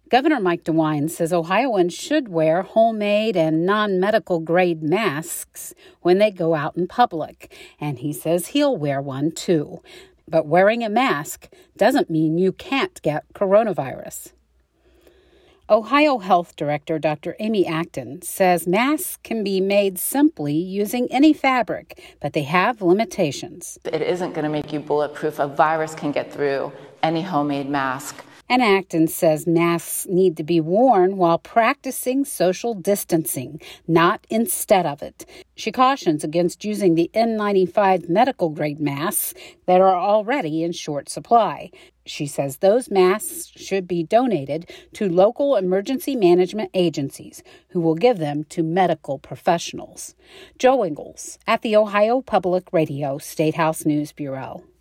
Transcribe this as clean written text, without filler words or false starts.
Governor Mike DeWine says Ohioans should wear homemade and non-medical grade masks when they go out in public, and he says he'll wear one too. But wearing a mask doesn't mean you can't get coronavirus. Ohio Health Director Dr. Amy Acton says masks can be made simply using any fabric, but they have limitations. It isn't going to make you bulletproof. A virus can get through any homemade mask. And Acton says masks need to be worn while practicing social distancing, not instead of it. She cautions against using the N95 medical-grade masks that are already in short supply. She says those masks should be donated to local emergency management agencies who will give them to medical professionals. Joe Ingles at the Ohio Public Radio State House News Bureau.